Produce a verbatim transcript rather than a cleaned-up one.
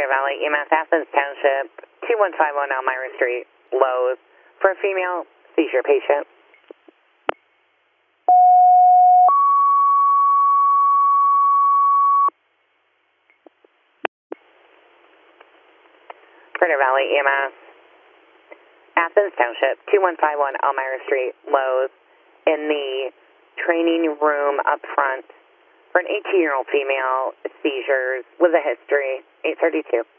Crater Valley E M S, Athens Township, two one five one Elmira Street, Lowe's, for a female seizure patient. Crater Valley E M S, Athens Township, two one five one Elmira Street, Lowe's, in the training room up front for an eighteen-year-old female, seizures with a history, eight thirty-two.